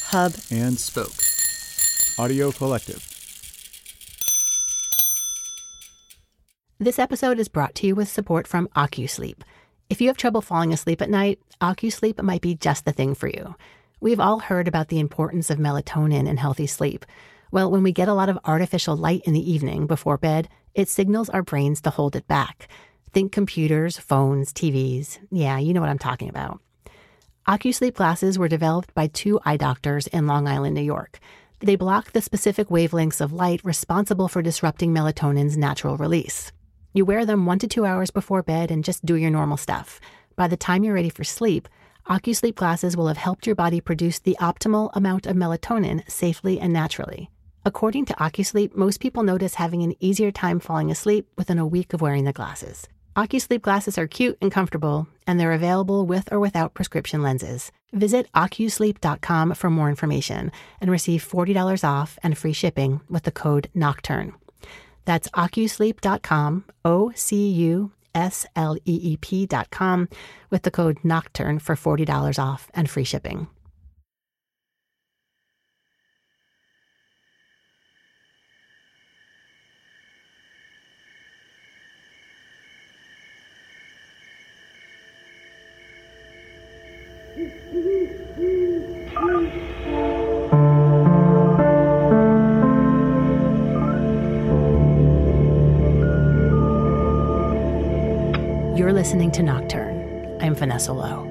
hub, and spoke. Audio Collective. This episode is brought to you with support from OcuSleep. If you have trouble falling asleep at night, OcuSleep might be just the thing for you. We've all heard about the importance of melatonin in healthy sleep. Well, when we get a lot of artificial light in the evening before bed, it signals our brains to hold it back. Think computers, phones, TVs. Yeah, you know what I'm talking about. OcuSleep glasses were developed by 2 eye doctors in Long Island, New York. They block the specific wavelengths of light responsible for disrupting melatonin's natural release. You wear them 1 to 2 hours before bed and just do your normal stuff. By the time you're ready for sleep, OcuSleep glasses will have helped your body produce the optimal amount of melatonin safely and naturally. According to OcuSleep, most people notice having an easier time falling asleep within a week of wearing the glasses. OcuSleep glasses are cute and comfortable, and they're available with or without prescription lenses. Visit OcuSleep.com for more information and receive $40 off and free shipping with the code NOCTURNE. That's OcuSleep.com, OcuSleep.com, with the code NOCTURNE for $40 off and free shipping. You're listening to Nocturne. I'm Vanessa Lowe.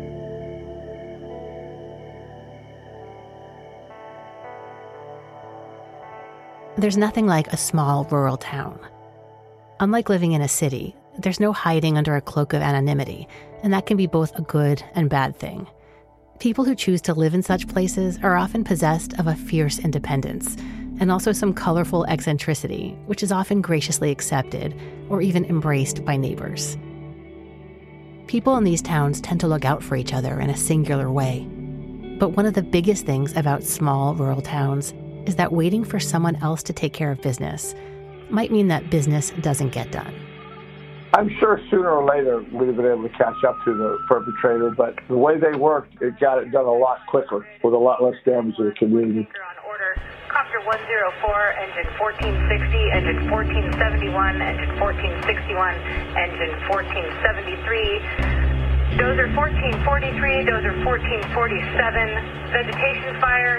There's nothing like a small rural town. Unlike living in a city, there's no hiding under a cloak of anonymity, and that can be both a good and bad thing. People who choose to live in such places are often possessed of a fierce independence, and also some colorful eccentricity, which is often graciously accepted or even embraced by neighbors. People in these towns tend to look out for each other in a singular way. But one of the biggest things about small rural towns is that waiting for someone else to take care of business might mean that business doesn't get done. I'm sure sooner or later we'd have been able to catch up to the perpetrator, but the way they worked, it got it done a lot quicker with a lot less damage to the community. Copter 104, engine 1460, engine 1471, engine 1461, engine 1473, dozer 1443, dozer 1447, vegetation fire,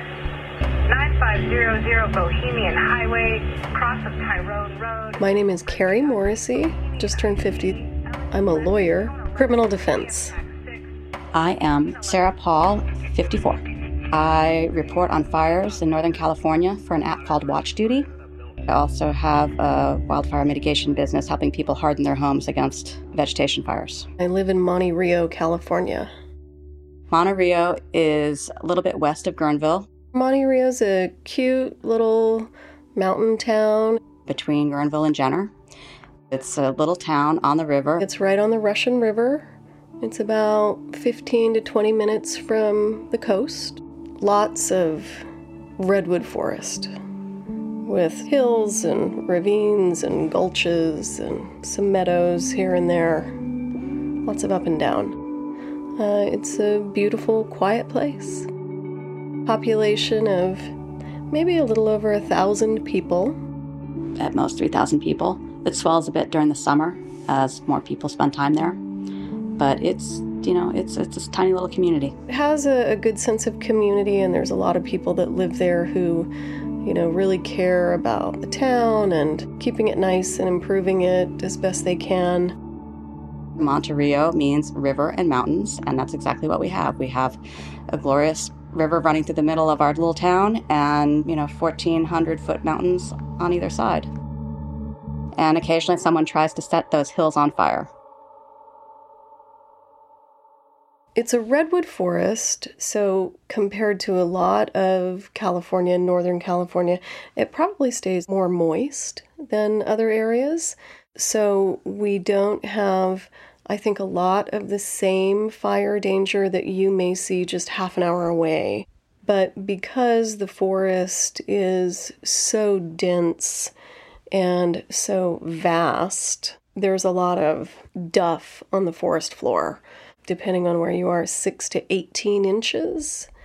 9500 Bohemian Highway, cross of Tyrone Road. My name is Carrie Morrissey, just turned 50. I'm a lawyer, criminal defense. I am Sarah Paul, 54. I report on fires in Northern California for an app called Watch Duty. I also have a wildfire mitigation business helping people harden their homes against vegetation fires. I live in Monte Rio, California. Monte Rio is a little bit west of Guerneville. Monte Rio's a cute little mountain town. Between Guerneville and Jenner. It's a little town on the river. It's right on the Russian River. It's about 15 to 20 minutes from the coast. Lots of redwood forest with hills and ravines and gulches and some meadows here and there. Lots of up and down. It's a beautiful, quiet place. Population of maybe a little over 1,000 people. At most 3,000 people. It swells a bit during the summer as more people spend time there. But it's this tiny little community. It has a good sense of community, and there's a lot of people that live there who, really care about the town and keeping it nice and improving it as best they can. Monte Rio means river and mountains, and that's exactly what we have. We have a glorious river running through the middle of our little town and, 1,400-foot mountains on either side. And occasionally someone tries to set those hills on fire. It's a redwood forest, so compared to a lot of California, Northern California, it probably stays more moist than other areas. So we don't have, I think, a lot of the same fire danger that you may see just half an hour away. But because the forest is so dense and so vast, there's a lot of duff on the forest floor. Depending on where you are, 6 to 18 inches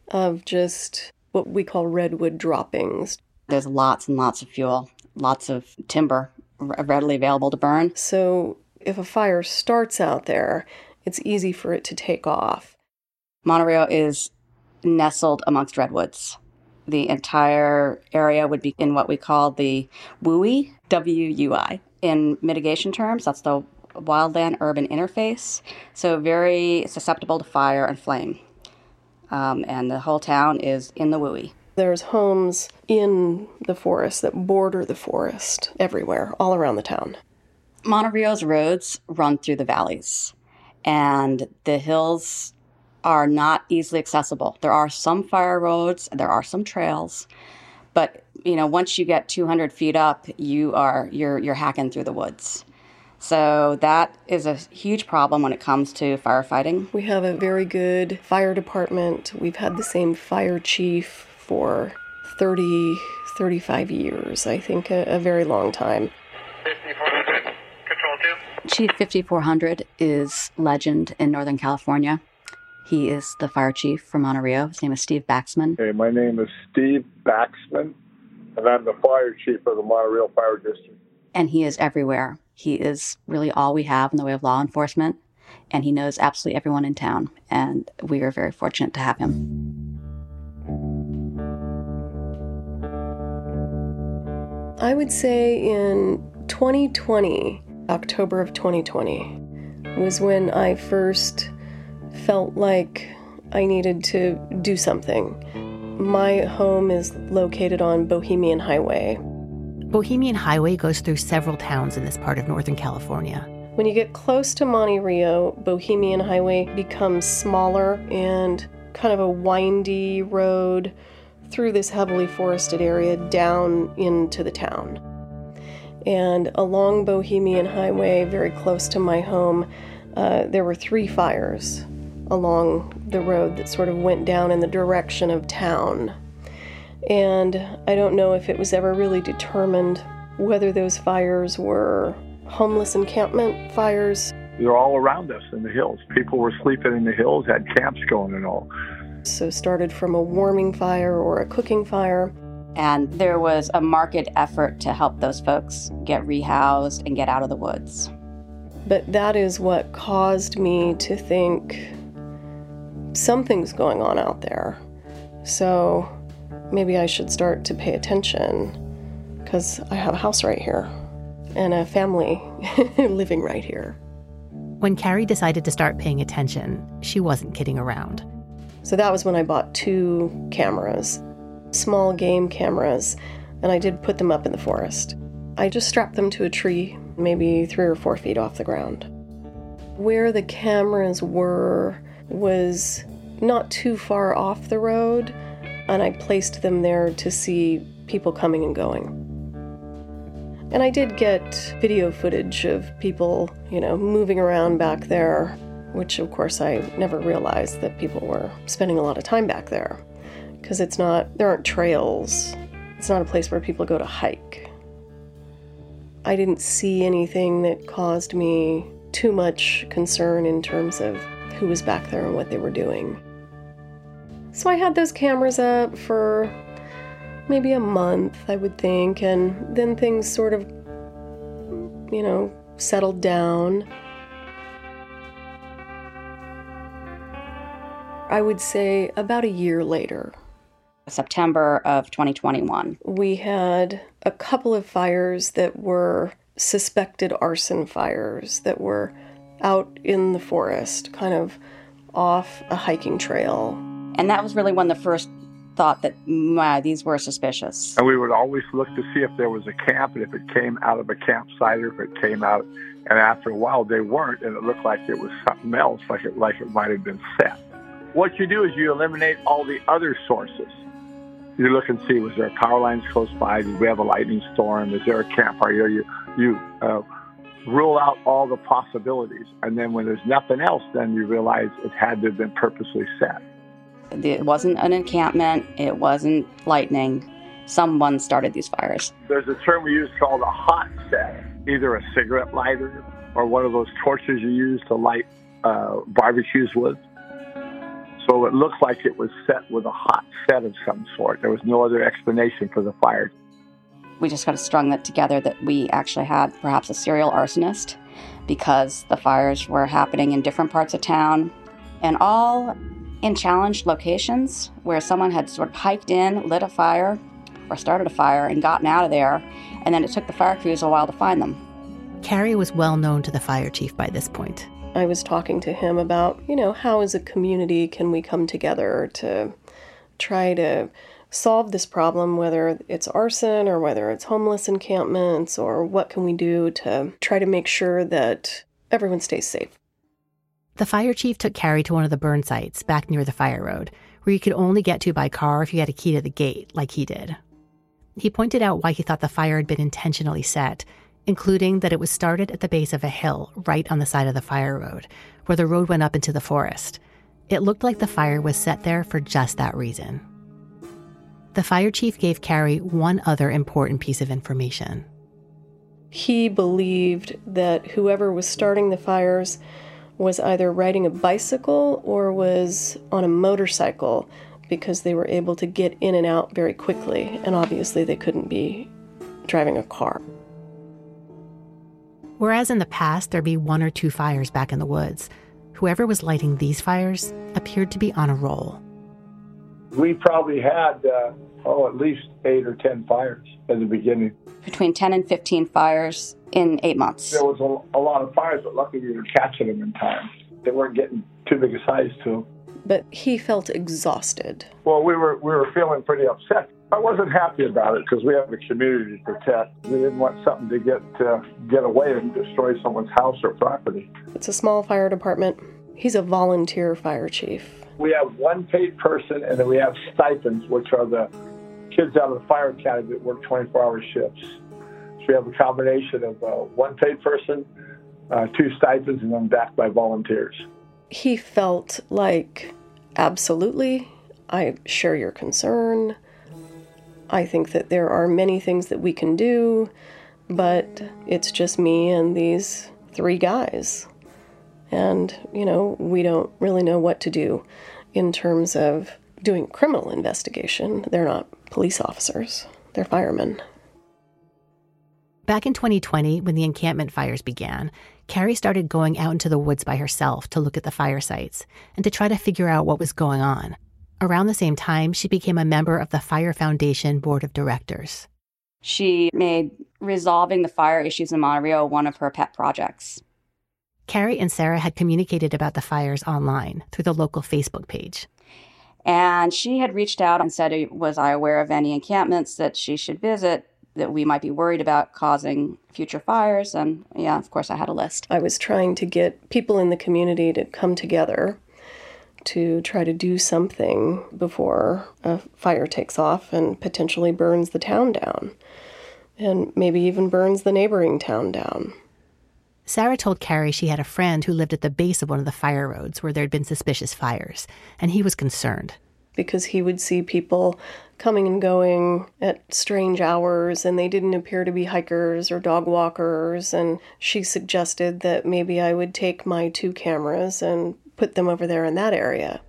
of just what we call redwood droppings. There's lots and lots of fuel, lots of timber readily available to burn. So if a fire starts out there, it's easy for it to take off. Monterey is nestled amongst redwoods. The entire area would be in what we call the WUI, W-U-I. In mitigation terms, that's the wildland-urban interface, so very susceptible to fire and flame. And the whole town is in the WUI. There's homes in the forest that border the forest everywhere, all around the town. Monterey's roads run through the valleys, and the hills are not easily accessible. There are some fire roads, there are some trails, but once you get 200 feet up, you're hacking through the woods. So that is a huge problem when it comes to firefighting. We have a very good fire department. We've had the same fire chief for 30, 35 years, I think, a very long time. 5400, Control 2. Chief 5400 is legend in Northern California. He is the fire chief for Monterey. His name is Steve Baxman. Hey, my name is Steve Baxman, and I'm the fire chief of the Monterey Fire District. And he is everywhere. He is really all we have in the way of law enforcement, and he knows absolutely everyone in town, and we are very fortunate to have him. I would say in 2020, October of 2020, was when I first felt like I needed to do something. My home is located on Bohemian Highway. Bohemian Highway goes through several towns in this part of Northern California. When you get close to Monte Rio, Bohemian Highway becomes smaller and kind of a windy road through this heavily forested area down into the town. And along Bohemian Highway, very close to my home, there were 3 fires along the road that sort of went down in the direction of town. And I don't know if it was ever really determined whether those fires were homeless encampment fires. They're all around us in the hills. People were sleeping in the hills, had camps going and all. So started from a warming fire or a cooking fire. And there was a marked effort to help those folks get rehoused and get out of the woods. But that is what caused me to think something's going on out there. So maybe I should start to pay attention, because I have a house right here and a family living right here. When Carrie decided to start paying attention, she wasn't kidding around. So that was when I bought 2 cameras, small game cameras, and I did put them up in the forest. I just strapped them to a tree, maybe 3 or 4 feet off the ground. Where the cameras were was not too far off the road, and I placed them there to see people coming and going. And I did get video footage of people, moving around back there, which of course I never realized that people were spending a lot of time back there, because there aren't trails. It's not a place where people go to hike. I didn't see anything that caused me too much concern in terms of who was back there and what they were doing. So I had those cameras up for maybe a month, I would think, and then things sort of, settled down. I would say about a year later. September of 2021. We had a couple of fires that were suspected arson fires that were out in the forest, kind of off a hiking trail. And that was really when the first thought that, these were suspicious. And we would always look to see if there was a camp, and if it came out of a campsite, or if it came out, and after a while they weren't, and it looked like it was something else, like it might have been set. What you do is you eliminate all the other sources. You look and see, was there power lines close by? Did we have a lightning storm? Is there a campfire? You rule out all the possibilities. And then when there's nothing else, then you realize it had to have been purposely set. It wasn't an encampment. It wasn't lightning. Someone started these fires. There's a term we use called a hot set, either a cigarette lighter or one of those torches you use to light barbecues with. So it looked like it was set with a hot set of some sort. There was no other explanation for the fire. We just kind of strung it together that we actually had perhaps a serial arsonist because the fires were happening in different parts of town and all in challenged locations where someone had sort of hiked in, lit a fire or started a fire and gotten out of there, and then it took the fire crews a while to find them. Carrie was well known to the fire chief by this point. I was talking to him about, how as a community can we come together to try to solve this problem, whether it's arson or whether it's homeless encampments, or what can we do to try to make sure that everyone stays safe. The fire chief took Carrie to one of the burn sites back near the fire road, where you could only get to by car if you had a key to the gate, like he did. He pointed out why he thought the fire had been intentionally set, including that it was started at the base of a hill right on the side of the fire road, where the road went up into the forest. It looked like the fire was set there for just that reason. The fire chief gave Carrie one other important piece of information. He believed that whoever was starting the fires was either riding a bicycle or was on a motorcycle, because they were able to get in and out very quickly, and obviously they couldn't be driving a car. Whereas in the past there'd be one or two fires back in the woods, whoever was lighting these fires appeared to be on a roll. We probably had, at least 8 or 10 fires at the beginning. Between 10 and 15 fires in 8 months. There was a lot of fires, but luckily we were catching them in time. They weren't getting too big a size to them. But he felt exhausted. Well, we were feeling pretty upset. I wasn't happy about it because we have a community to protect. We didn't want something to get away and destroy someone's house or property. It's a small fire department. He's a volunteer fire chief. We have one paid person, and then we have stipends, which are the kids out of the fire academy that work 24-hour shifts. So we have a combination of one paid person, 2 stipends, and then backed by volunteers. He felt like, absolutely, I share your concern. I think that there are many things that we can do, but it's just me and these 3 guys. And, we don't really know what to do in terms of doing criminal investigation. They're not police officers. They're firemen. Back in 2020, when the encampment fires began, Carrie started going out into the woods by herself to look at the fire sites and to try to figure out what was going on. Around the same time, she became a member of the Fire Foundation Board of Directors. She made resolving the fire issues in Monterey one of her pet projects. Carrie and Sarah had communicated about the fires online through the local Facebook page. And she had reached out and said, was I aware of any encampments that she should visit that we might be worried about causing future fires? And yeah, of course, I had a list. I was trying to get people in the community to come together to try to do something before a fire takes off and potentially burns the town down, and maybe even burns the neighboring town down. Sarah told Carrie she had a friend who lived at the base of one of the fire roads where there'd been suspicious fires, and he was concerned. Because he would see people coming and going at strange hours, and they didn't appear to be hikers or dog walkers, and she suggested that maybe I would take my 2 cameras and put them over there in that area.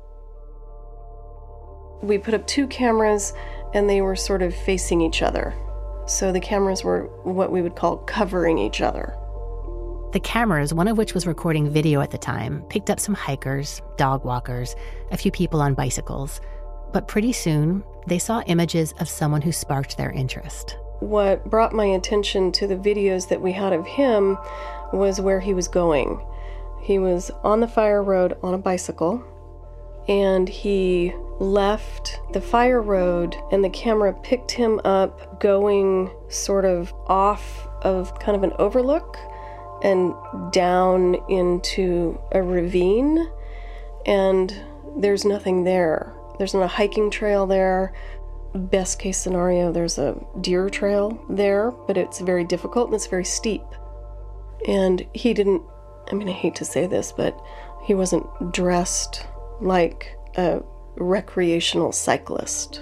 We put up 2 cameras, and they were sort of facing each other. So the cameras were what we would call covering each other. The cameras, one of which was recording video at the time, picked up some hikers, dog walkers, a few people on bicycles. But pretty soon, they saw images of someone who sparked their interest. What brought my attention to the videos that we had of him was where he was going. He was on the fire road on a bicycle, and he left the fire road, and the camera picked him up going sort of off of kind of an overlook and down into a ravine, and there's nothing there. There's not a hiking trail there. Best case scenario, there's a deer trail there, but it's very difficult and it's very steep. And he didn't, I hate to say this, but he wasn't dressed like a recreational cyclist.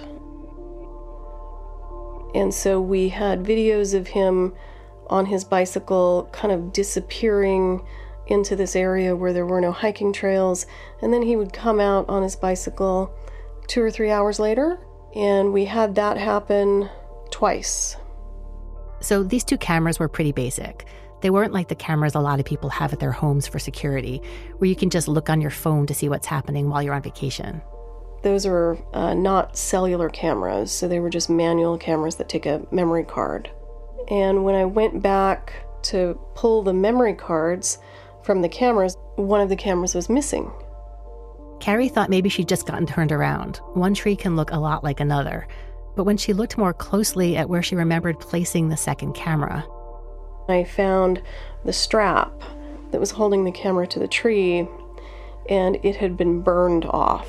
And so we had videos of him on his bicycle kind of disappearing into this area where there were no hiking trails, and then he would come out on his bicycle 2 or 3 hours later, and we had that happen twice. So these 2 cameras were pretty basic. They weren't like the cameras a lot of people have at their homes for security, where you can just look on your phone to see what's happening while you're on vacation. Those are not cellular cameras, so they were just manual cameras that take a memory card. And when I went back to pull the memory cards from the cameras, one of the cameras was missing. Carrie thought maybe she'd just gotten turned around. One tree can look a lot like another. But when she looked more closely at where she remembered placing the second camera, I found the strap that was holding the camera to the tree, and it had been burned off.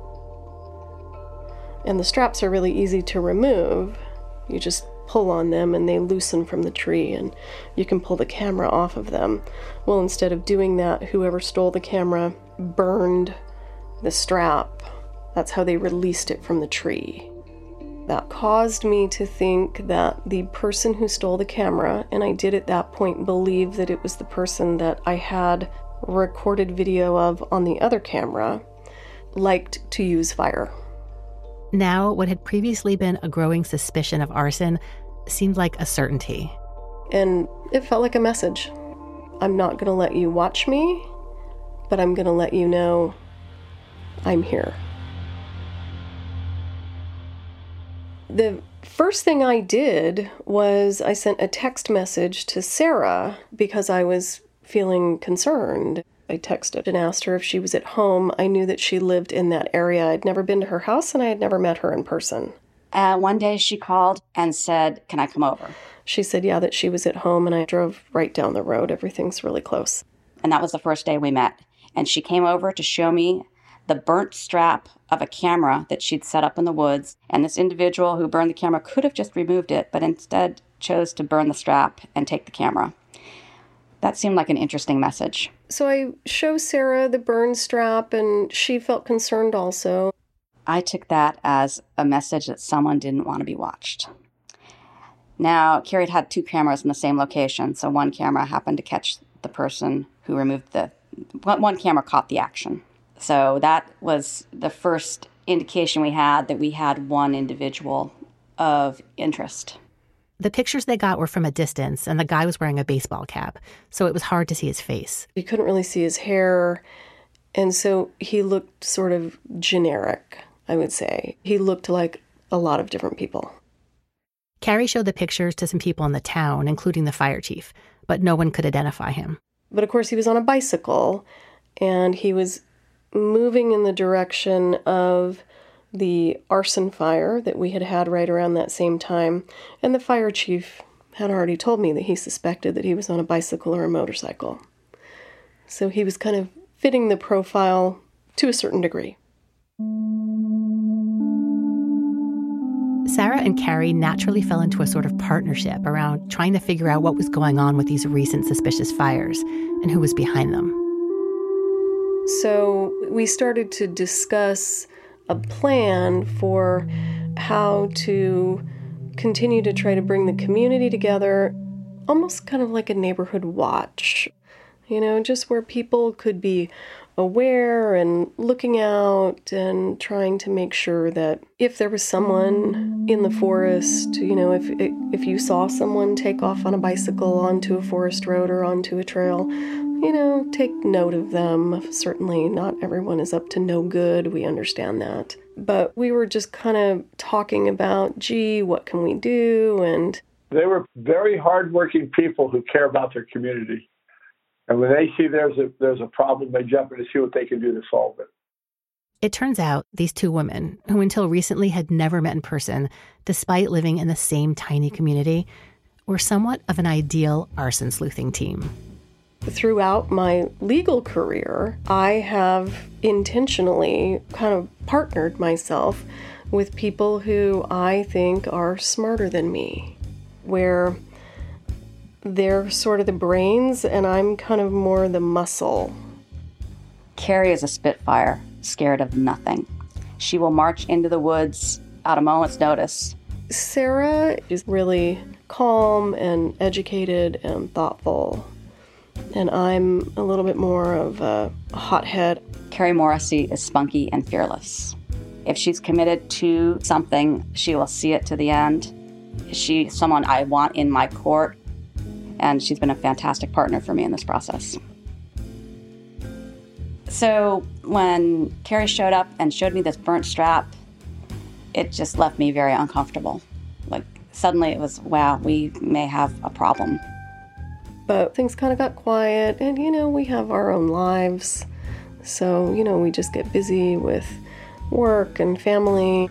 And the straps are really easy to remove. You just pull on them and they loosen from the tree and you can pull the camera off of them. Well, instead of doing that, whoever stole the camera burned the strap. That's how they released it from the tree. That caused me to think that the person who stole the camera, and I did at that point believe that it was the person that I had recorded video of on the other camera, liked to use fire. Now, what had previously been a growing suspicion of arson seemed like a certainty. And it felt like a message. I'm not going to let you watch me, but I'm going to let you know I'm here. The first thing I did was I sent a text message to Sarah because I was feeling concerned. I texted and asked her if she was at home. I knew that she lived in that area. I'd never been to her house and I had never met her in person. One day she called and said, "Can I come over?" She said, yeah, that she was at home, and I drove right down the road. Everything's really close. And that was the first day we met. And she came over to show me the burnt strap of a camera that she'd set up in the woods. And this individual who burned the camera could have just removed it, but instead chose to burn the strap and take the camera. That seemed like an interesting message. So I show Sarah the burn strap, and she felt concerned also. I took that as a message that someone didn't want to be watched. Now, Carrie had 2 cameras in the same location, so one camera happened to catch the person who removed one camera caught the action. So that was the first indication we had that we had one individual of interest. The pictures they got were from a distance, and the guy was wearing a baseball cap, so it was hard to see his face. You couldn't really see his hair, and so he looked sort of generic, I would say. He looked like a lot of different people. Carrie showed the pictures to some people in the town, including the fire chief, but no one could identify him. But of course, he was on a bicycle, and he was moving in the direction of the arson fire that we had right around that same time. And the fire chief had already told me that he suspected that he was on a bicycle or a motorcycle. So he was kind of fitting the profile to a certain degree. Sarah and Carrie naturally fell into a sort of partnership around trying to figure out what was going on with these recent suspicious fires and who was behind them. So we started to discuss a plan for how to continue to try to bring the community together, almost kind of like a neighborhood watch, just where people could be aware and looking out and trying to make sure that if there was someone in the forest, if you saw someone take off on a bicycle onto a forest road or onto a trail, take note of them. Certainly not everyone is up to no good. We understand that. But we were just kind of talking about, what can we do? And they were very hardworking people who care about their community. And when they see there's a problem, they jump in to see what they can do to solve it. It turns out these 2 women, who until recently had never met in person, despite living in the same tiny community, were somewhat of an ideal arson sleuthing team. Throughout my legal career, I have intentionally kind of partnered myself with people who I think are smarter than me, where they're sort of the brains and I'm kind of more the muscle. Carrie is a spitfire, scared of nothing. She will march into the woods at a moment's notice. Sarah is really calm and educated and thoughtful. and I'm a little bit more of a hothead. Carrie Morrissey is spunky and fearless. If she's committed to something, she will see it to the end. She's someone I want in my court, and she's been a fantastic partner for me in this process. So when Carrie showed up and showed me this burnt strap, it just left me very uncomfortable. Like, suddenly it was, wow, we may have a problem. But things kind of got quiet, and, we have our own lives. So, we just get busy with work and family.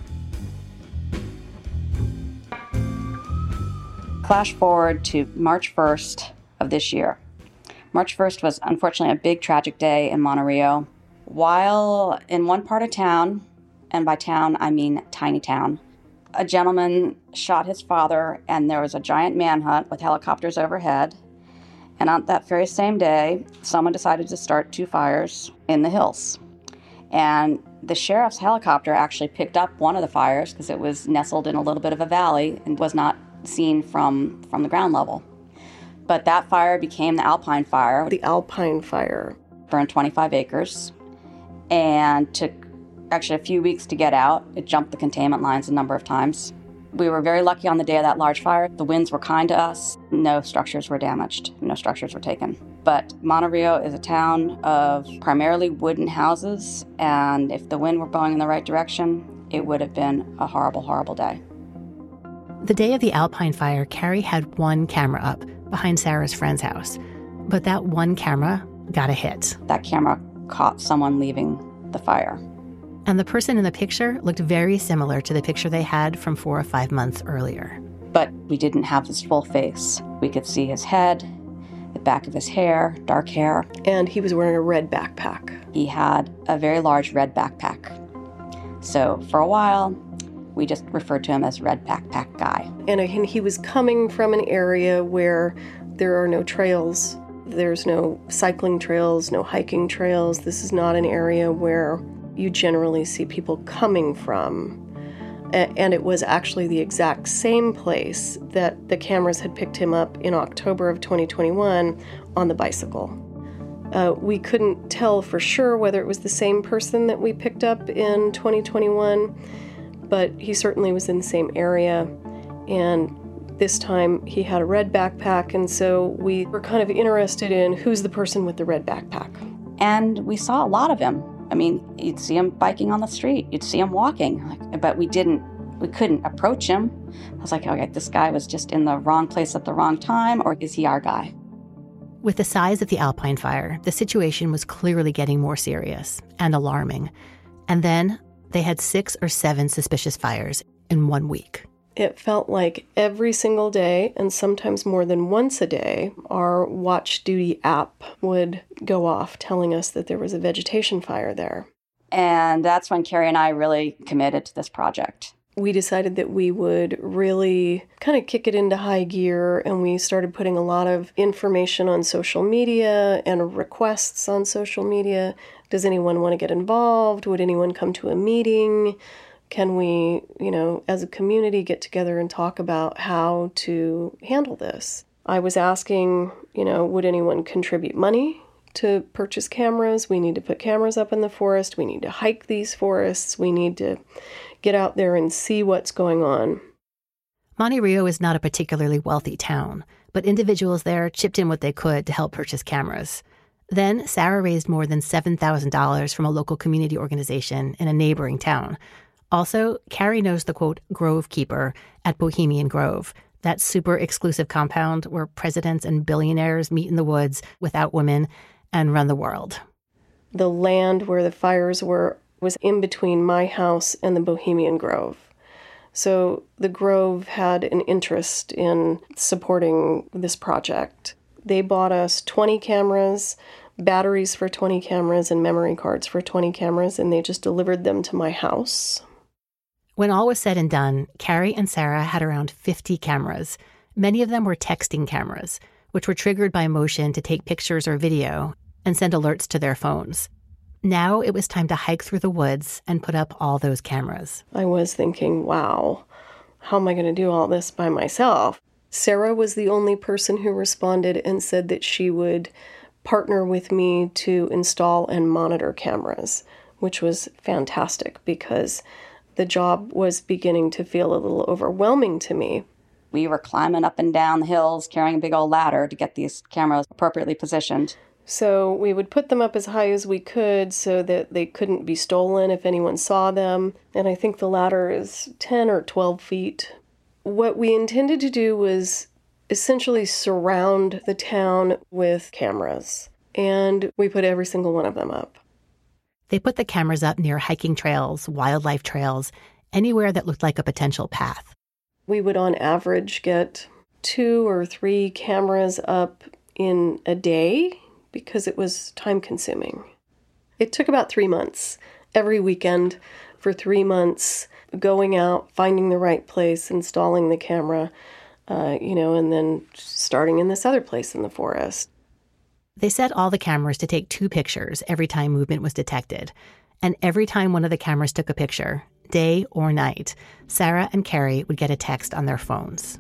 Flash forward to March 1st of this year. March 1st was unfortunately a big tragic day in Monterey. While in one part of town, and by town I mean tiny town, a gentleman shot his father, and there was a giant manhunt with helicopters overhead. And on that very same day, someone decided to start 2 fires in the hills. And the sheriff's helicopter actually picked up one of the fires because it was nestled in a little bit of a valley and was not seen from the ground level. But that fire became the Alpine Fire. The Alpine Fire burned 25 acres and took actually a few weeks to get out. It jumped the containment lines a number of times. We were very lucky on the day of that large fire. The winds were kind to us. No structures were damaged. No structures were taken. But Monterey is a town of primarily wooden houses, and if the wind were blowing in the right direction, it would have been a horrible, horrible day. The day of the Alpine Fire, Carrie had one camera up behind Sarah's friend's house. But that one camera got a hit. That camera caught someone leaving the fire. And the person in the picture looked very similar to the picture they had from 4 or 5 months earlier. But we didn't have his full face. We could see his head, the back of his hair, dark hair. And he was wearing a red backpack. He had a very large red backpack. So for a while, we just referred to him as Red Backpack Guy. And he was coming from an area where there are no trails. There's no cycling trails, no hiking trails. This is not an area where you generally see people coming from. And it was actually the exact same place that the cameras had picked him up in October of 2021 on the bicycle. We couldn't tell for sure whether it was the same person that we picked up in 2021, but he certainly was in the same area. And this time he had a red backpack, and so we were kind of interested in who's the person with the red backpack. And we saw a lot of him. I mean, you'd see him biking on the street, you'd see him walking, but we couldn't approach him. I was like, okay, this guy was just in the wrong place at the wrong time, or is he our guy? With the size of the Alpine Fire, the situation was clearly getting more serious and alarming. And then they had 6 or 7 suspicious fires in 1 week. It felt like every single day, and sometimes more than once a day, our Watch Duty app would go off telling us that there was a vegetation fire there. And that's when Carrie and I really committed to this project. We decided that we would really kind of kick it into high gear, and we started putting a lot of information on social media and requests on social media. Does anyone want to get involved? Would anyone come to a meeting? Can we, as a community get together and talk about how to handle this? I was asking, would anyone contribute money to purchase cameras? We need to put cameras up in the forest. We need to hike these forests. We need to get out there and see what's going on. Monterey is not a particularly wealthy town, but individuals there chipped in what they could to help purchase cameras. Then Sarah raised more than $7,000 from a local community organization in a neighboring town. Also, Carrie knows the, quote, Grove Keeper at Bohemian Grove, that super exclusive compound where presidents and billionaires meet in the woods without women and run the world. The land where the fires were was in between my house and the Bohemian Grove. So the Grove had an interest in supporting this project. They bought us 20 cameras, batteries for 20 cameras, and memory cards for 20 cameras, and they just delivered them to my house. When all was said and done, Carrie and Sarah had around 50 cameras. Many of them were texting cameras, which were triggered by motion to take pictures or video and send alerts to their phones. Now it was time to hike through the woods and put up all those cameras. I was thinking, wow, how am I going to do all this by myself? Sarah was the only person who responded and said that she would partner with me to install and monitor cameras, which was fantastic because the job was beginning to feel a little overwhelming to me. We were climbing up and down the hills, carrying a big old ladder to get these cameras appropriately positioned. So we would put them up as high as we could so that they couldn't be stolen if anyone saw them. And I think the ladder is 10 or 12 feet. What we intended to do was essentially surround the town with cameras. And we put every single one of them up. They put the cameras up near hiking trails, wildlife trails, anywhere that looked like a potential path. We would on average get 2 or 3 cameras up in a day because it was time consuming. It took about 3 months, every weekend for 3 months, going out, finding the right place, installing the camera, and then starting in this other place in the forest. They set all the cameras to take 2 pictures every time movement was detected. And every time one of the cameras took a picture, day or night, Sarah and Carrie would get a text on their phones.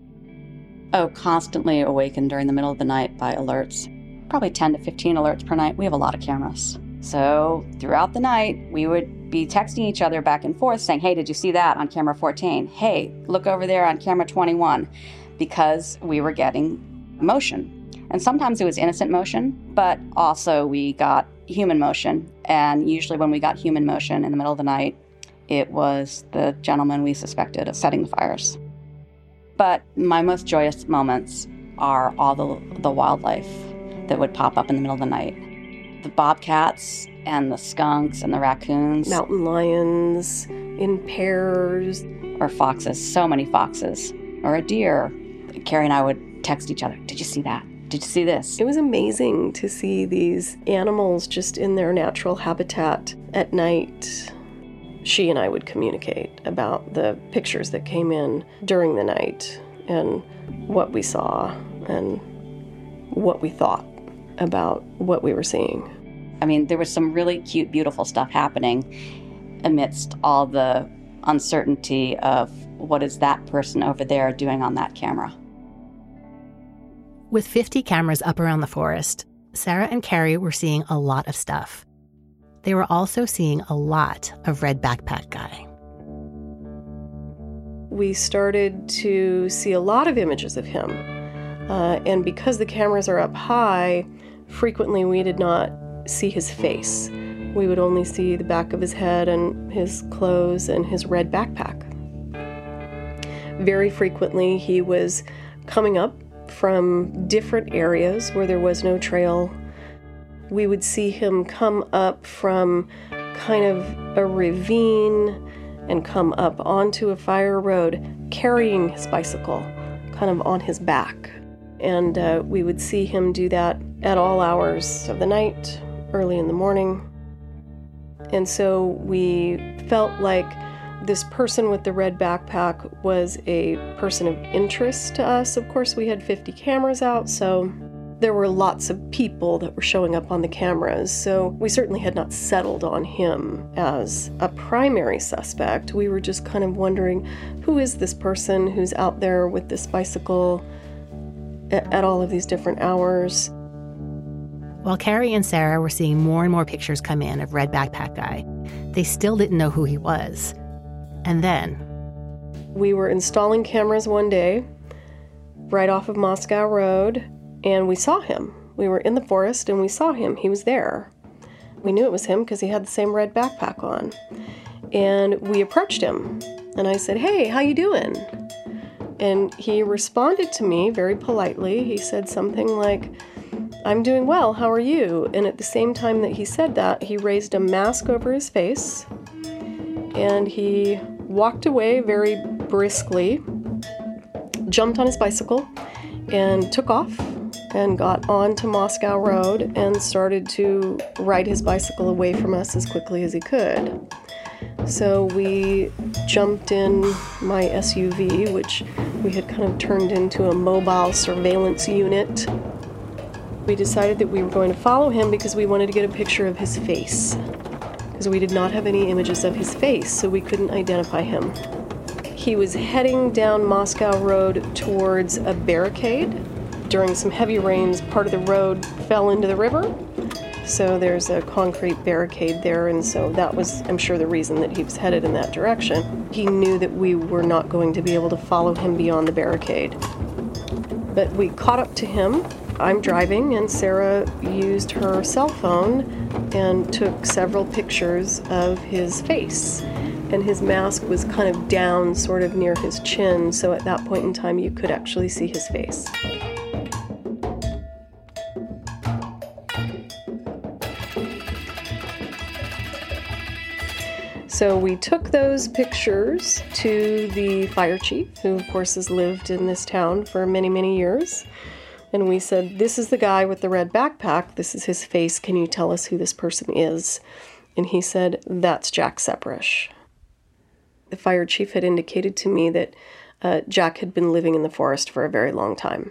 Oh, constantly awakened during the middle of the night by alerts. Probably 10 to 15 alerts per night. We have a lot of cameras. So throughout the night, we would be texting each other back and forth saying, hey, did you see that on camera 14? Hey, look over there on camera 21, because we were getting motion. And sometimes it was innocent motion, but also we got human motion. And usually when we got human motion in the middle of the night, it was the gentleman we suspected of setting the fires. But my most joyous moments are all the wildlife that would pop up in the middle of the night. The bobcats and the skunks and the raccoons. Mountain lions in pairs. Or foxes, so many foxes. Or a deer. Carrie and I would text each other, did you see that? Did you see this? It was amazing to see these animals just in their natural habitat at night. She and I would communicate about the pictures that came in during the night and what we saw and what we thought about what we were seeing. I mean, there was some really cute, beautiful stuff happening amidst all the uncertainty of what is that person over there doing on that camera. With 50 cameras up around the forest, Sarah and Carrie were seeing a lot of stuff. They were also seeing a lot of Red Backpack Guy. We started to see a lot of images of him. And because the cameras are up high, frequently we did not see his face. We would only see the back of his head and his clothes and his red backpack. Very frequently he was coming up from different areas where there was no trail. We would see him come up from kind of a ravine and come up onto a fire road carrying his bicycle kind of on his back. And we would see him do that at all hours of the night, early in the morning. And so we felt like this person with the red backpack was a person of interest to us. Of course, we had 50 cameras out, so there were lots of people that were showing up on the cameras. So we certainly had not settled on him as a primary suspect. We were just kind of wondering, who is this person who's out there with this bicycle at all of these different hours? While Carrie and Sarah were seeing more and more pictures come in of Red Backpack Guy, they still didn't know who he was. And then we were installing cameras one day right off of Moscow Road, and we saw him. We were in the forest and we saw him. He was there. We knew it was him because he had the same red backpack on. And we approached him and I said, "Hey, how you doing?" And he responded to me very politely. He said something like, "I'm doing well, how are you?" And at the same time that he said that, he raised a mask over his face and he walked away very briskly, jumped on his bicycle, and took off and got onto Moscow Road and started to ride his bicycle away from us as quickly as he could. So we jumped in my SUV, which we had kind of turned into a mobile surveillance unit. We decided that we were going to follow him because we wanted to get a picture of his face, because we did not have any images of his face, so we couldn't identify him. He was heading down Moscow Road towards a barricade, during some heavy rains, part of the road fell into the river. So there's a concrete barricade there, and so that was, I'm sure, the reason that he was headed in that direction. He knew that we were not going to be able to follow him beyond the barricade. But we caught up to him. I'm driving, and Sarah used her cell phone and took several pictures of his face. And his mask was kind of down, sort of near his chin, so at that point in time you could actually see his face. So we took those pictures to the fire chief, who of course has lived in this town for many, many years. And we said, this is the guy with the red backpack. This is his face. Can you tell us who this person is? And he said, that's Jack Seprish. The fire chief had indicated to me that Jack had been living in the forest for a very long time.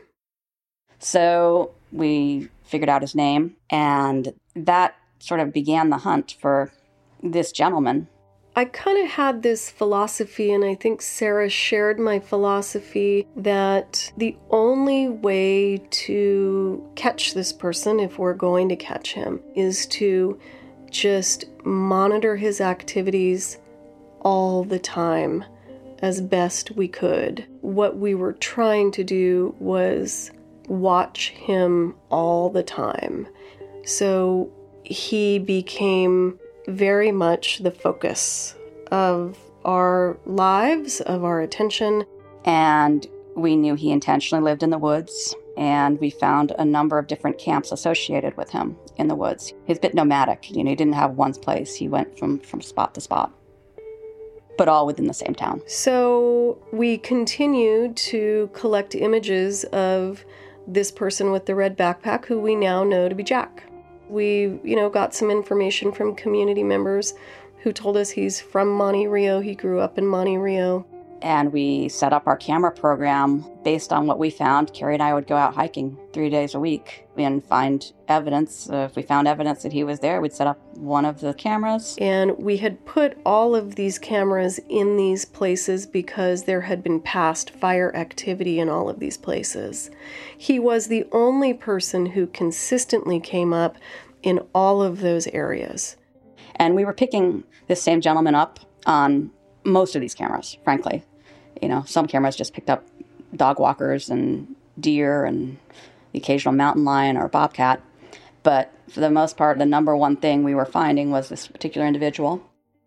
So we figured out his name, and that sort of began the hunt for this gentleman. I kind of had this philosophy, and I think Sarah shared my philosophy, that the only way to catch this person, if we're going to catch him, is to just monitor his activities all the time as best we could. What we were trying to do was watch him all the time. So he became very much the focus of our lives, of our attention. And we knew he intentionally lived in the woods, and we found a number of different camps associated with him in the woods. He's a bit nomadic. He didn't have one place. He went from spot to spot, but all within the same town. So we continued to collect images of this person with the red backpack, who we now know to be Jack. We, got some information from community members who told us he's from Monte Rio. He grew up in Monte Rio. And we set up our camera program based on what we found. Carrie and I would go out hiking 3 days a week and find evidence. If we found evidence that he was there, we'd set up one of the cameras. And we had put all of these cameras in these places because there had been past fire activity in all of these places. He was the only person who consistently came up in all of those areas. And we were picking this same gentleman up on most of these cameras, frankly. Some cameras just picked up dog walkers and deer and the occasional mountain lion or bobcat. But for the most part, the number one thing we were finding was this particular individual.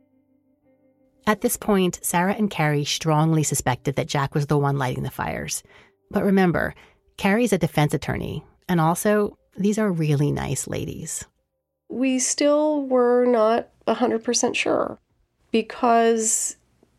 At this point, Sarah and Carrie strongly suspected that Jack was the one lighting the fires. But remember, Carrie's a defense attorney, and also, these are really nice ladies. We still were not 100% sure, because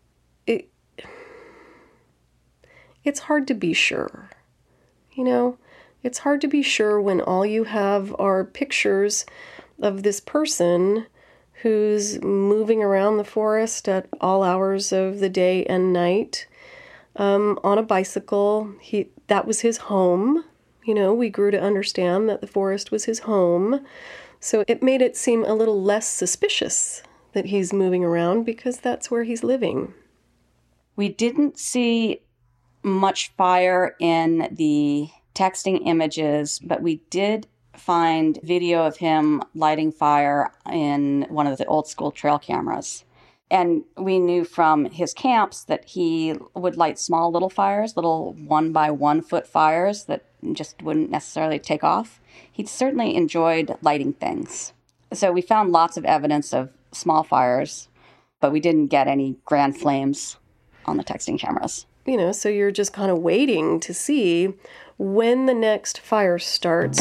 it's hard to be sure. It's hard to be sure when all you have are pictures of this person who's moving around the forest at all hours of the day and night on a bicycle. That was his home. We grew to understand that the forest was his home. So it made it seem a little less suspicious that he's moving around because that's where he's living. We didn't see much fire in the texting images, but we did find video of him lighting fire in one of the old school trail cameras. And we knew from his camps that he would light small little fires, little 1 by 1 foot fires that just wouldn't necessarily take off. He certainly enjoyed lighting things. So we found lots of evidence of small fires, but we didn't get any grand flames on the texting cameras. So you're just kind of waiting to see when the next fire starts.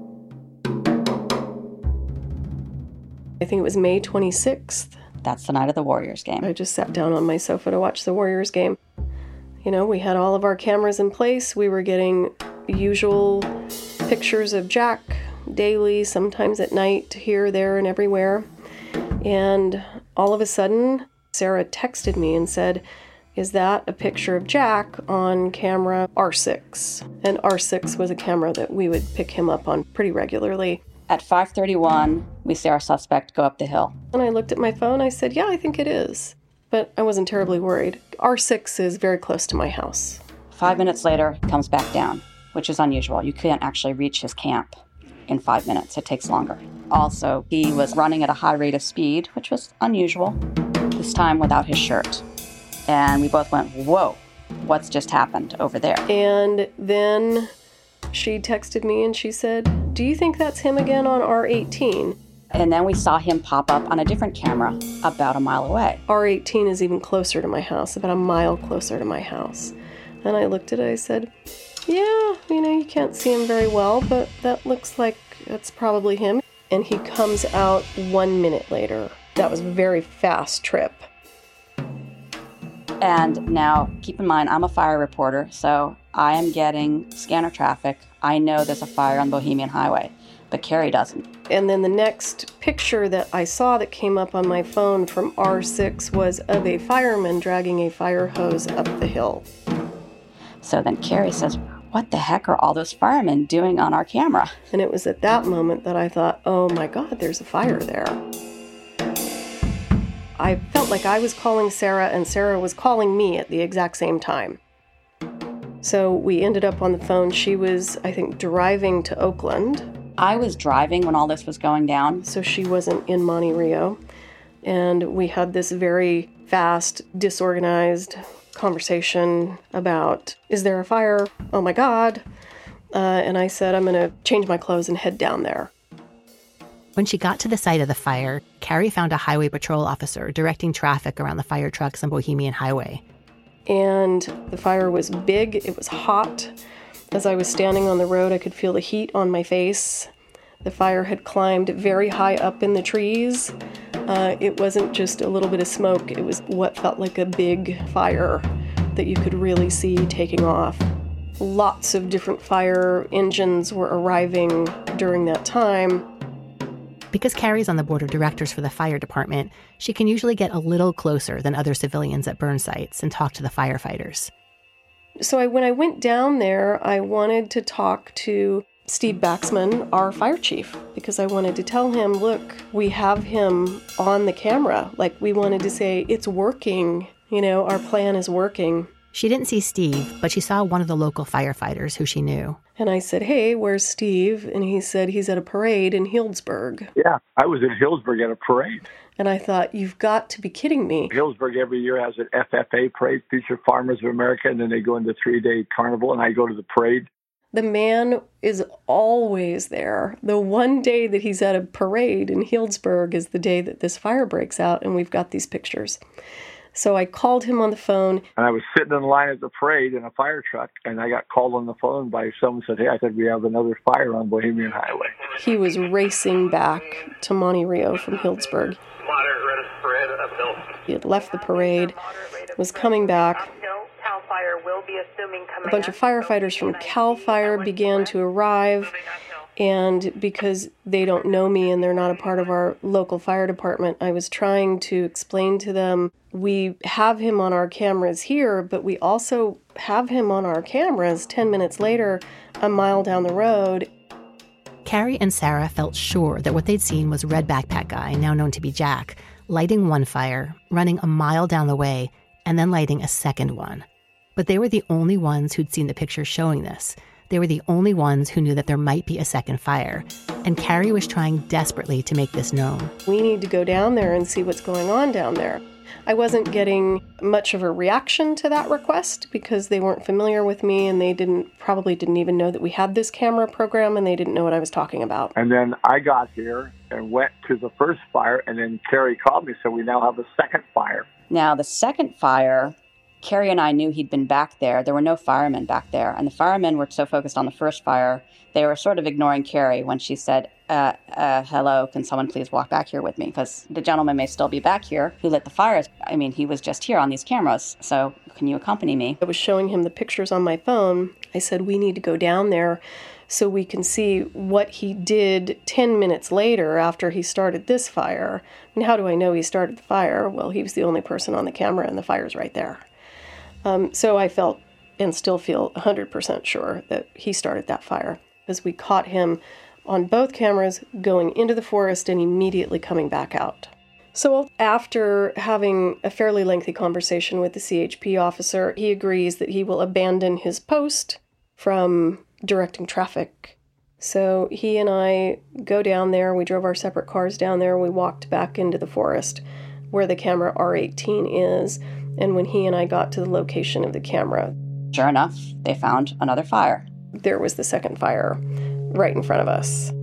I think it was May 26th. That's the night of the Warriors game. I just sat down on my sofa to watch the Warriors game. We had all of our cameras in place. We were getting usual pictures of Jack daily, sometimes at night, here, there, and everywhere. And all of a sudden, Sarah texted me and said, "Is that a picture of Jack on camera R6?" And R6 was a camera that we would pick him up on pretty regularly. At 5:31, we see our suspect go up the hill. And I looked at my phone. I said, yeah, I think it is. But I wasn't terribly worried. R6 is very close to my house. 5 minutes later, he comes back down. which is unusual. You can't actually reach his camp in 5 minutes. It takes longer. Also, he was running at a high rate of speed, which was unusual, this time without his shirt. And we both went, whoa, what's just happened over there? And then she texted me and she said, do you think that's him again on R18? And then we saw him pop up on a different camera about a mile away. R18 is even closer to my house, about a mile closer to my house. And I looked at it, I said, yeah, you can't see him very well, but that looks like it's probably him. And he comes out 1 minute later. That was a very fast trip. And now, keep in mind, I'm a fire reporter, so I am getting scanner traffic. I know there's a fire on Bohemian Highway, but Carrie doesn't. And then the next picture that I saw that came up on my phone from R6 was of a fireman dragging a fire hose up the hill. So then Carrie says, what the heck are all those firemen doing on our camera? And it was at that moment that I thought, oh my God, there's a fire there. I felt like I was calling Sarah and Sarah was calling me at the exact same time. So we ended up on the phone. She was, I think, driving to Oakland. I was driving when all this was going down. So she wasn't in Monte Rio. And we had this very fast, disorganized conversation about, is there a fire? Oh my God. And I said, I'm going to change my clothes and head down there. When she got to the site of the fire, Carrie found a highway patrol officer directing traffic around the fire trucks on Bohemian Highway. And the fire was big. It was hot. As I was standing on the road, I could feel the heat on my face. The fire had climbed very high up in the trees. It wasn't just a little bit of smoke. It was what felt like a big fire that you could really see taking off. Lots of different fire engines were arriving during that time. Because Carrie's on the board of directors for the fire department, she can usually get a little closer than other civilians at burn sites and talk to the firefighters. So when I went down there, I wanted to talk to Steve Baxman, our fire chief, because I wanted to tell him, look, we have him on the camera. Like, we wanted to say, it's working. Our plan is working. She didn't see Steve, but she saw one of the local firefighters who she knew. And I said, hey, where's Steve? And he said he's at a parade in Healdsburg. Yeah, I was in Healdsburg at a parade. And I thought, you've got to be kidding me. Healdsburg every year has an FFA parade, Future Farmers of America, and then they go into a 3-day carnival, and I go to the parade. The man is always there. The one day that he's at a parade in Healdsburg is the day that this fire breaks out, and we've got these pictures. So I called him on the phone. And I was sitting in line at the parade in a fire truck, and I got called on the phone by someone who said, hey, I said, we have another fire on Bohemian Highway. He was racing back to Monte Rio from Healdsburg. He had left the parade, was coming back. A bunch of firefighters from CAL FIRE began to arrive. And because they don't know me and they're not a part of our local fire department, I was trying to explain to them, we have him on our cameras here, but we also have him on our cameras 10 minutes later, a mile down the road. Carrie and Sarah felt sure that what they'd seen was Red Backpack Guy, now known to be Jack, lighting one fire, running a mile down the way, and then lighting a second one. But they were the only ones who'd seen the pictures showing this. They were the only ones who knew that there might be a second fire, and Carrie was trying desperately to make this known. We need to go down there and see what's going on down there. I wasn't getting much of a reaction to that request because they weren't familiar with me and they probably didn't even know that we had this camera program and they didn't know what I was talking about. And then I got here and went to the first fire, and then Carrie called me, so we now have a second fire. Now, the second fire, Carrie and I knew he'd been back there. There were no firemen back there. And the firemen were so focused on the first fire, they were sort of ignoring Carrie when she said, hello, can someone please walk back here with me? Because the gentleman may still be back here who lit the fires. I mean, he was just here on these cameras. So can you accompany me? I was showing him the pictures on my phone. I said, we need to go down there so we can see what he did 10 minutes later after he started this fire. And how do I know he started the fire? Well, he was the only person on the camera and the fire's right there. So I felt and still feel 100% sure that he started that fire because we caught him on both cameras going into the forest and immediately coming back out. So after having a fairly lengthy conversation with the CHP officer, he agrees that he will abandon his post from directing traffic. So he and I go down there. We drove our separate cars down there. We walked back into the forest where the camera R18 is. And when he and I got to the location of the camera, sure enough, they found another fire. There was the second fire right in front of us.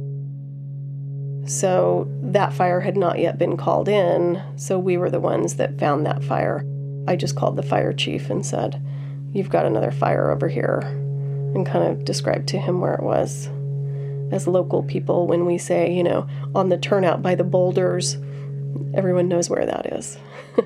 So that fire had not yet been called in, so we were the ones that found that fire. I just called the fire chief and said, "You've got another fire over here," and kind of described to him where it was. As local people, when we say, on the turnout by the boulders, everyone knows where that is.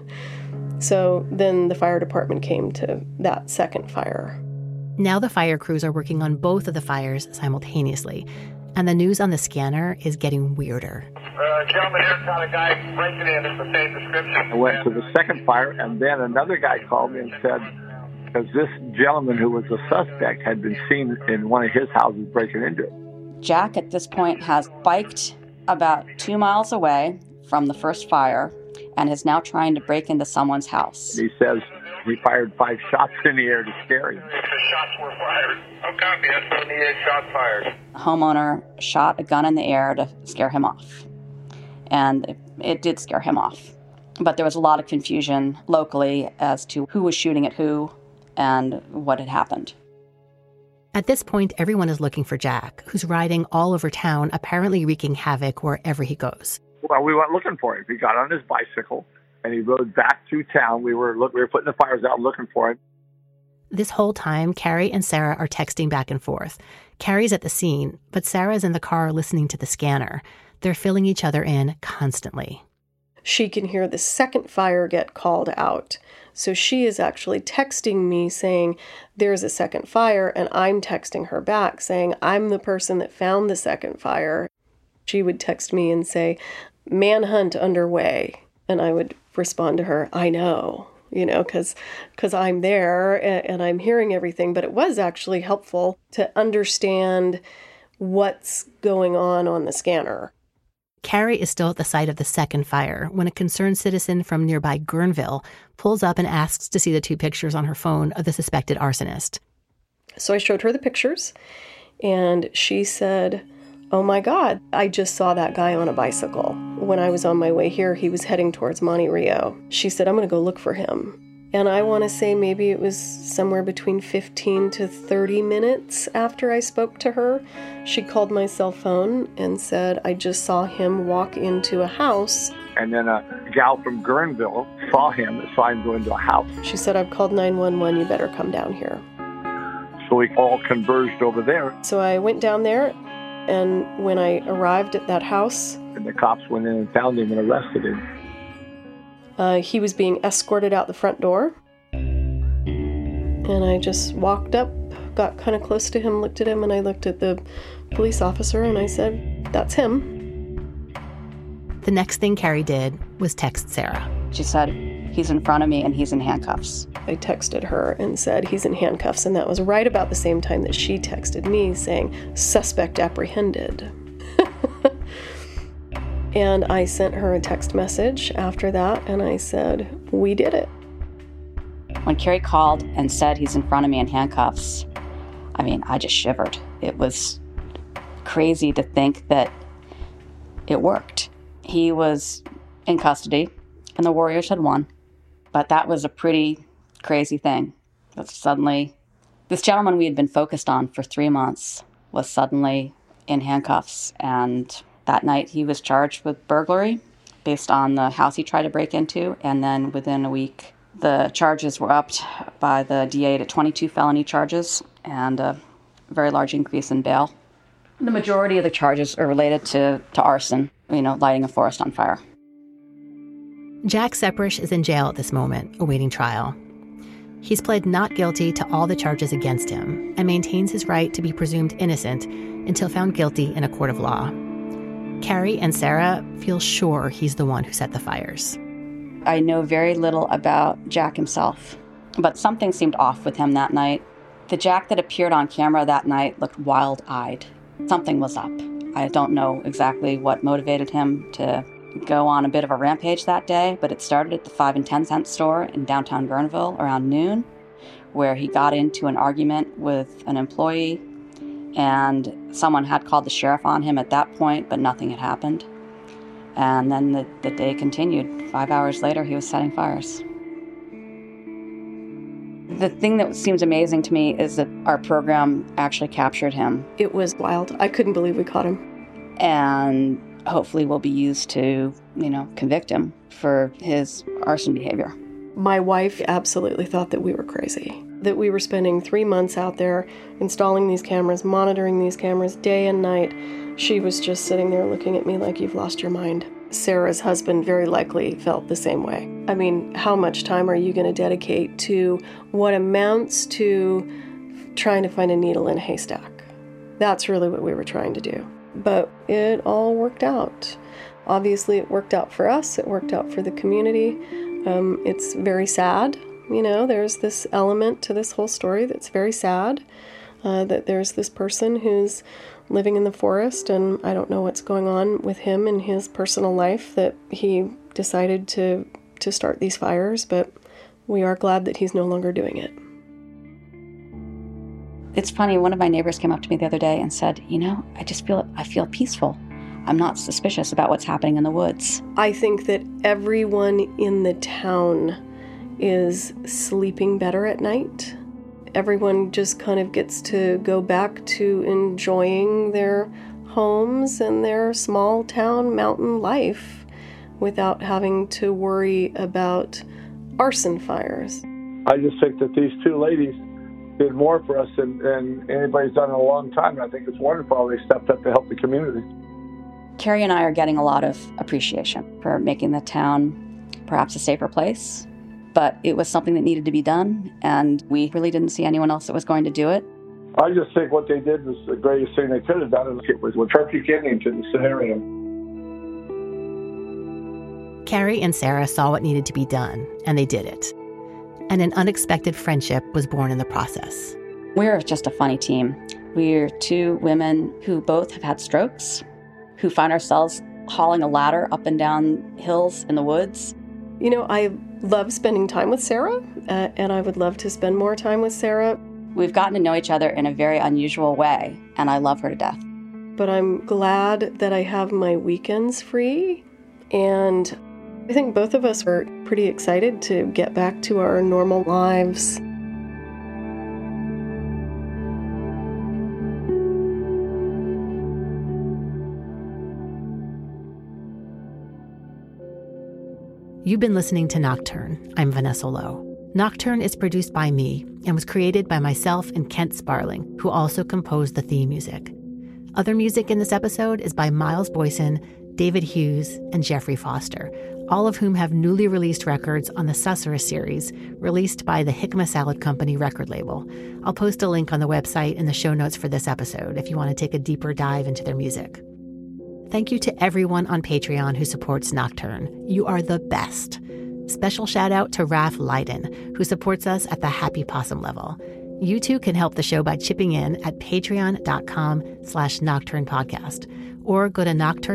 So then the fire department came to that second fire. Now the fire crews are working on both of the fires simultaneously, and the news on the scanner is getting weirder. Gentlemen, here caught a guy breaking in. It's the same description. I went to the second fire, and then another guy called me and said, because this gentleman who was a suspect had been seen in one of his houses breaking into it. Jack, at this point, has biked about 2 miles away from the first fire and is now trying to break into someone's house. He says he fired 5 shots in the air to scare him. The shots were fired. Oh, copy. That's 78 shots fired. The homeowner shot a gun in the air to scare him off. And it did scare him off. But there was a lot of confusion locally as to who was shooting at who and what had happened. At this point, everyone is looking for Jack, who's riding all over town, apparently wreaking havoc wherever he goes. Well, we went looking for him. He got on his bicycle, and he rode back through town. We were putting the fires out looking for him. This whole time, Carrie and Sarah are texting back and forth. Carrie's at the scene, but Sarah's in the car listening to the scanner. They're filling each other in constantly. She can hear the second fire get called out. So she is actually texting me saying, "There's a second fire," and I'm texting her back saying, "I'm the person that found the second fire." She would text me and say, "Manhunt underway." And I would respond to her, "I know," because I'm there and I'm hearing everything. But it was actually helpful to understand what's going on the scanner. Carrie is still at the site of the second fire when a concerned citizen from nearby Guerneville pulls up and asks to see the 2 pictures on her phone of the suspected arsonist. So I showed her the pictures, and she said, "Oh my God, I just saw that guy on a bicycle. When I was on my way here, he was heading towards Monte Rio." She said, "I'm going to go look for him." And I want to say maybe it was somewhere between 15 to 30 minutes after I spoke to her, she called my cell phone and said, "I just saw him walk into a house." And then a gal from Guerneville saw him go into a house. She said, "I've called 911, you better come down here." So we all converged over there. So I went down there, and when I arrived at that house, and the cops went in and found him and arrested him. He was being escorted out the front door. And I just walked up, got kind of close to him, looked at him, and I looked at the police officer and I said, "That's him." The next thing Carrie did was text Sarah. She said, "He's in front of me and he's in handcuffs." I texted her and said, "He's in handcuffs." And that was right about the same time that she texted me saying, "Suspect apprehended." And I sent her a text message after that, and I said, "We did it." When Carrie called and said he's in front of me in handcuffs, I just shivered. It was crazy to think that it worked. He was in custody, and the Warriors had won. But that was a pretty crazy thing. That suddenly, this gentleman we had been focused on for 3 months was suddenly in handcuffs, and that night, he was charged with burglary based on the house he tried to break into, and then within a week, the charges were upped by the DA to 22 felony charges and a very large increase in bail. The majority of the charges are related to arson, lighting a forest on fire. Jack Seprish is in jail at this moment, awaiting trial. He's pled not guilty to all the charges against him and maintains his right to be presumed innocent until found guilty in a court of law. Carrie and Sarah feel sure he's the one who set the fires. I know very little about Jack himself, but something seemed off with him that night. The Jack that appeared on camera that night looked wild-eyed. Something was up. I don't know exactly what motivated him to go on a bit of a rampage that day, but it started at the 5 and 10 cent store in downtown Guerneville around noon, where he got into an argument with an employee And someone had called the sheriff on him at that point, but nothing had happened. And then the day continued. 5 hours later, he was setting fires. The thing that seems amazing to me is that our program actually captured him. It was wild. I couldn't believe we caught him. And hopefully will be used to, convict him for his arson behavior. My wife absolutely thought that we were crazy, that we were spending 3 months out there installing these cameras, monitoring these cameras day and night. She was just sitting there looking at me like, you've lost your mind. Sarah's husband very likely felt the same way. I mean, how much time are you going to dedicate to what amounts to trying to find a needle in a haystack? That's really what we were trying to do. But it all worked out. Obviously, it worked out for us. It worked out for the community. It's very sad. There's this element to this whole story that's very sad, that there's this person who's living in the forest, and I don't know what's going on with him in his personal life that he decided to start these fires, but we are glad that he's no longer doing it. It's funny, one of my neighbors came up to me the other day and said, I feel peaceful. I'm not suspicious about what's happening in the woods. I think that everyone in the town is sleeping better at night. Everyone just kind of gets to go back to enjoying their homes and their small town mountain life without having to worry about arson fires. I just think that these two ladies did more for us than anybody's done in a long time. I think it's wonderful how they stepped up to help the community. Carrie and I are getting a lot of appreciation for making the town perhaps a safer place. But it was something that needed to be done, and we really didn't see anyone else that was going to do it. I just think what they did was the greatest thing they could have done. It was a perfect ending to the scenario. Carrie and Sarah saw what needed to be done, and they did it. And an unexpected friendship was born in the process. We're just a funny team. We're two women who both have had strokes, who find ourselves hauling a ladder up and down hills in the woods. I love spending time with Sarah, and I would love to spend more time with Sarah. We've gotten to know each other in a very unusual way, and I love her to death. But I'm glad that I have my weekends free, and I think both of us are pretty excited to get back to our normal lives. You've been listening to Nocturne. I'm Vanessa Lowe. Nocturne is produced by me and was created by myself and Kent Sparling, who also composed the theme music. Other music in this episode is by Miles Boyson, David Hughes, and Jeffrey Foster, all of whom have newly released records on the Susurrus series, released by the Hikma Salad Company record label. I'll post a link on the website in the show notes for this episode if you want to take a deeper dive into their music. Thank you to everyone on Patreon who supports Nocturne. You are the best. Special shout out to Raph Leiden, who supports us at the Happy Possum level. You too can help the show by chipping in at patreon.com/nocturnepodcast or go to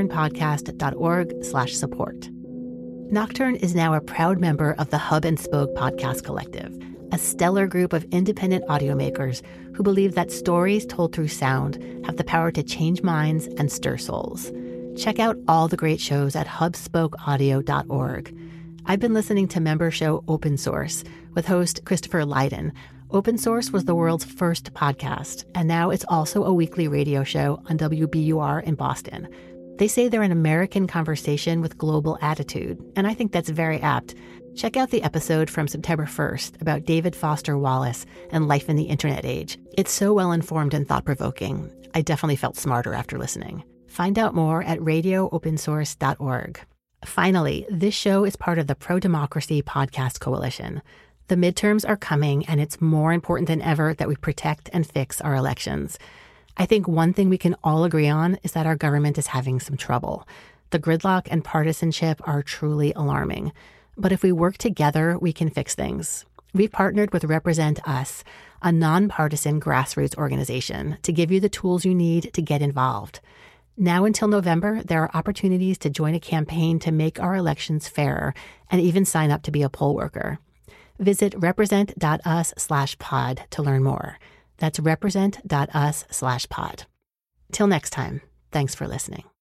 nocturnepodcast.org/support. Nocturne is now a proud member of the Hub and Spoke Podcast Collective, a stellar group of independent audio makers who believe that stories told through sound have the power to change minds and stir souls. Check out all the great shows at hubspokeaudio.org. I've been listening to member show Open Source with host Christopher Leiden. Open Source was the world's first podcast, and now it's also a weekly radio show on WBUR in Boston. They say they're an American conversation with global attitude, and I think that's very apt. Check out the episode from September 1st about David Foster Wallace and life in the internet age. It's so well-informed and thought-provoking. I definitely felt smarter after listening. Find out more at radioopensource.org. Finally, this show is part of the Pro-Democracy Podcast Coalition. The midterms are coming, and it's more important than ever that we protect and fix our elections. I think one thing we can all agree on is that our government is having some trouble. The gridlock and partisanship are truly alarming. But if we work together, we can fix things. We've partnered with Represent Us, a nonpartisan grassroots organization, to give you the tools you need to get involved. Now until November, there are opportunities to join a campaign to make our elections fairer and even sign up to be a poll worker. Visit represent.us/pod to learn more. That's represent.us/pod. Till next time, thanks for listening.